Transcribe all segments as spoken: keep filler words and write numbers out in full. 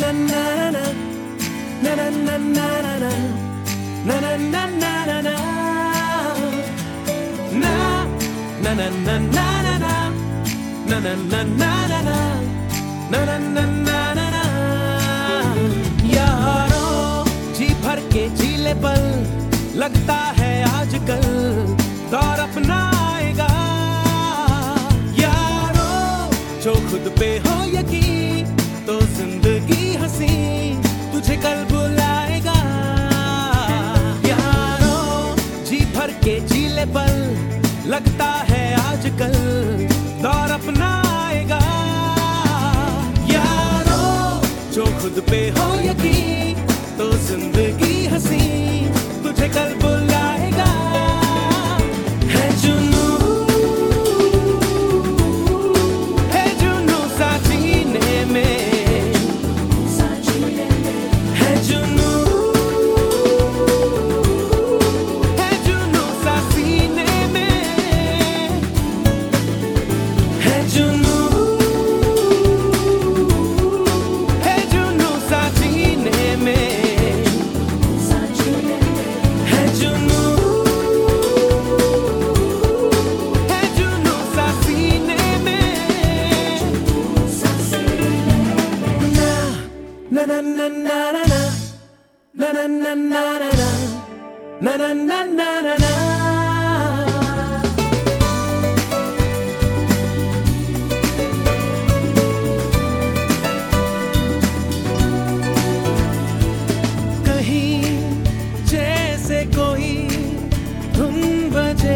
यारों जी भर के जीले पल, लगता है आजकल दौर अपना आएगा। यारों जो खुद पे हो यकीन, तो जिंदगी हंसी तुझे कल बुलाएगा। यारों जी भर के जीले पल, लगता है आजकल दौर अपना आएगा। यारों जो खुद पे हो यकीन, तो जिंदगी हंसी तुझे कल बुलाएगा। है जुनू, है जुनू सा जीने में, है जुनू, है जुनू सा सीने में, है जुनू, है जुनू सा जीने में, है जुनू, है जुनू सा सीने में। ना ना ना ना ना ना ना ना ना ना ना ना ना ना ना। कहीं जैसे कोई धुन बजे,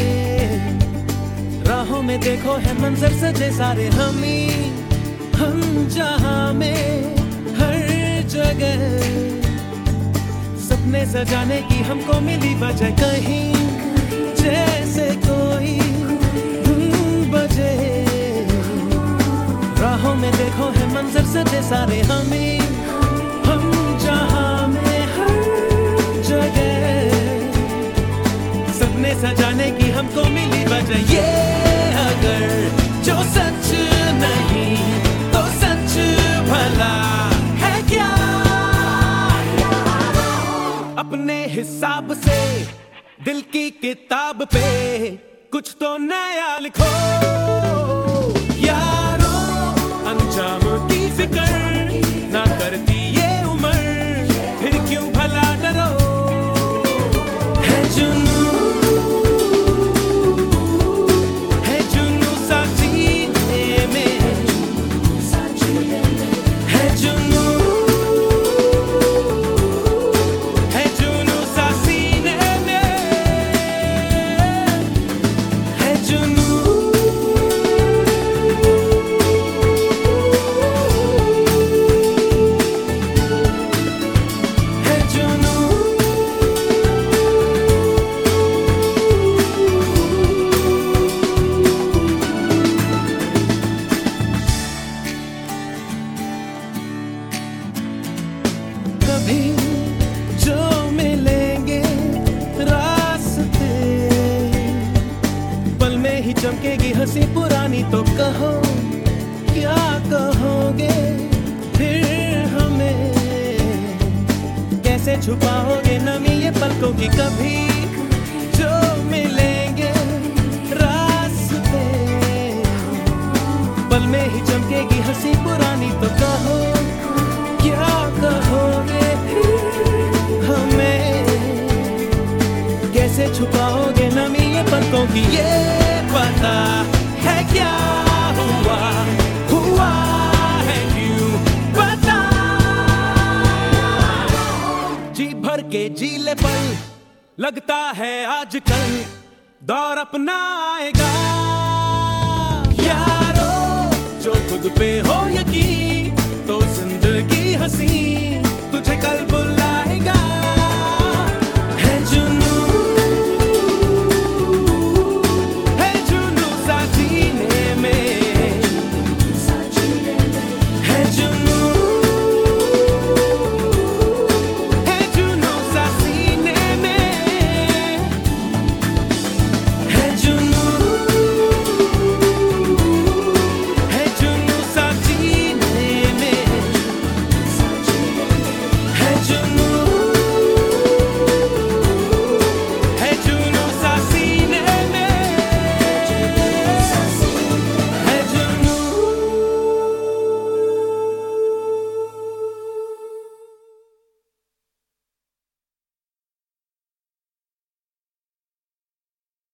राहों में देखो है मंजर सजे सारे हमी, हम जहां में हर जगह सपने सजाने की हमको मिली वजह। कहीं जैसे कोई धुन बजे, राहों में देखो है मंजर सजे सारे हमी, हम जहां में हर जगह सपने सजाने की हमको मिली वजह। ये अगर जो सच नहीं तो सच भला है क्या? अपने हिसाब से दिल की किताब पे कुछ तो नया लिखो। यारों अंजाम की फिक्र ना करती ये उम्र, फिर क्यों भला डरो। है जुनू, है जुनू सा जीने में, है जुनू, है जुनू सा सीने में, है जुनू, है जुनू। कभी जो मिलेंगे रास्ते, पल में ही चमकेगी हंसी पुरानी, तो कहो क्या कहोगे फिर हमें, कैसे छुपाओगे नमी ये पलकों की। कभी जो मिलेंगे रास्ते, पल में ही चमकेगी हंसी पुरानी, तो कहो क्या कहोगे फिर हमें, कैसे छुपाओगे नमी ये पलकों की। ये पता है क्या हुआ, हुआ है क्यों पता। जी भर के जीले पल, लगता है आजकल दौर अपना आएगा। यारों जो खुद पे हो यकीन, तो जिंदगी हंसी तुझे कल बुला